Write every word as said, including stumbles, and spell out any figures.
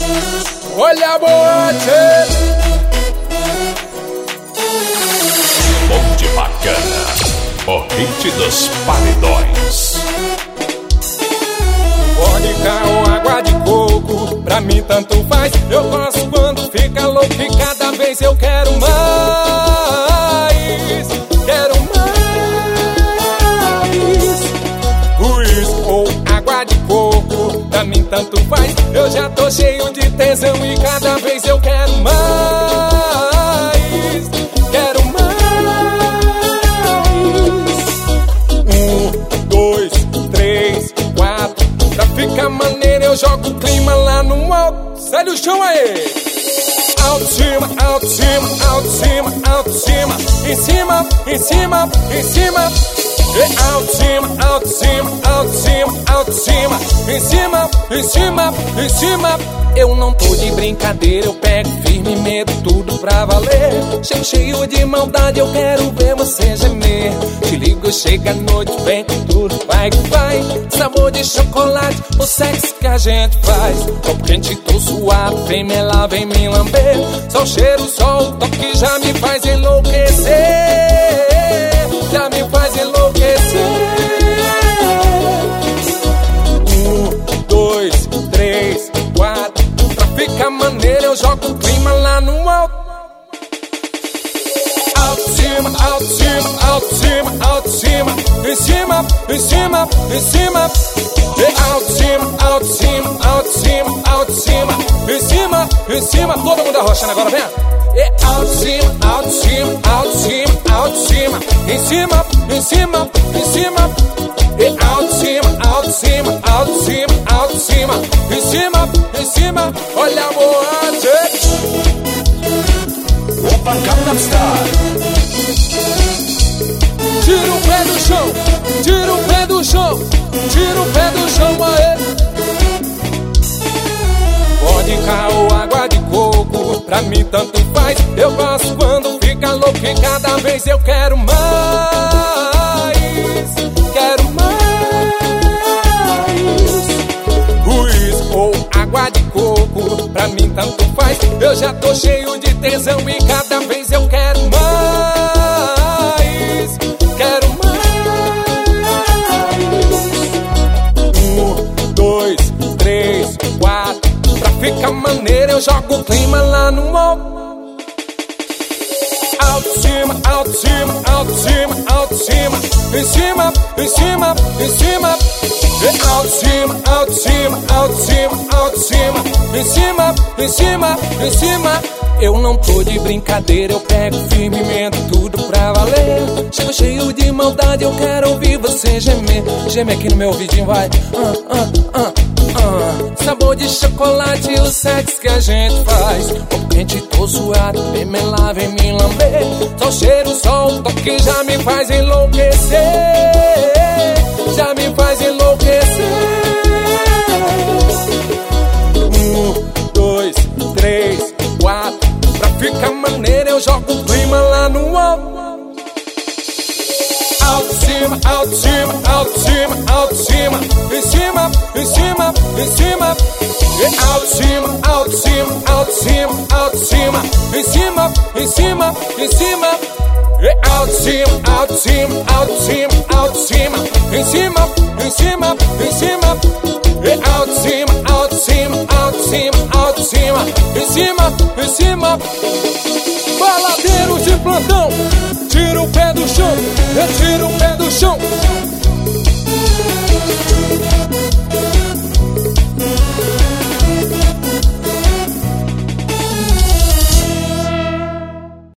Olha a boate. Bonde Bacana, o hit dos paredões. Vodka ou água de coco, pra mim tanto faz. Eu gosto quando fica louco e cada vez eu quero mais. Quero mais. Uísque ou água de coco, pra mim tanto faz. Eu já tô cheio de tesão e cada vez eu quero mais. Quero mais. Um, dois, três, quatro. Pra ficar maneiro eu jogo o clima lá no alto. Sai do chão aí. Alto, cima, alto, cima, alto, cima, alto, cima. Em cima, em cima, em cima. Alto, cima, alto, cima, alto, cima, alto, cima. Em cima, em cima, em cima. Eu não tô de brincadeira, eu pego firme, medo tudo pra valer. Chego cheio de maldade, eu quero ver você gemer. Te ligo, chega a noite, vem com tudo, vai que vai. Sabor de chocolate, o sexo que a gente faz. Tô quente, tô suado, vem me lá, vem me lamber. Só o cheiro, só o toque já me faz enlouquecer. Já me faz enlouquecer. Um, dois, três, quatro. Pra ficar maneiro eu jogo o clima lá no alto. Alto, cima, alto, cima, alto, cima, alto, cima. Em cima, em cima, em cima. Alto, cima, alto, cima, alto, cima, alto, cima. Em cima, em cima. Todo mundo arrochando agora, vem. Alto, cima, alto, cima, alto, cima, alto, cima. Em cima, em cima, em cima. Alto, cima, alto, cima, alto, cima, alto, cima. Em cima, em cima. Olha a boate. Opa, Gangnam Style. Tira o pé do chão, tira o pé do chão, tira o pé do chão, aê. Vodka ou água de coco, pra mim tanto faz. Eu gosto quando fica louco e cada vez eu quero mais. Quero mais. Uísque ou água de coco, pra mim tanto faz. Eu já tô cheio de tesão e cada vez eu quero mais. Quero mais. Um, dois, três, quatro. Pra ficar maneiro eu jogo o clima lá no alto. Alto, cima, alto, cima, alto, cima, alto, cima. Em cima, em cima, em cima. Alto, cima, alto, cima, alto, cima, alto, cima. Em cima, em cima, em cima. Eu não tô de brincadeira, eu pego firme, medo tudo pra valer. Chego cheio de maldade, eu quero ouvir você gemer. Geme aqui no meu ouvidinho, vai. Ah, ah, ah, ah. Sabor de chocolate e o sexo que a gente faz. Tô quente, tô suado, vem me lá, vem me lamber. Só o cheiro, só o toque já me faz enlouquecer. Já me faz enlouquecer. Um, dois, três, quatro. Pra ficar maneiro eu jogo o clima lá no alto. Alto, cima, alto, cima, alto, cima, alto, cima. Em cima, em cima, em cima. Alto, cima, alto, cima, alto, cima, alto, cima. Em cima, em cima, em cima. Alto, cima, alto, cima, alto, cima, alto, cima. Em cima, em cima, em cima. Alto, cima, alto, cima, alto, cima, alto, cima. Em cima, em cima. Baladeiros de plantão, tira o pé do chão, retira o pé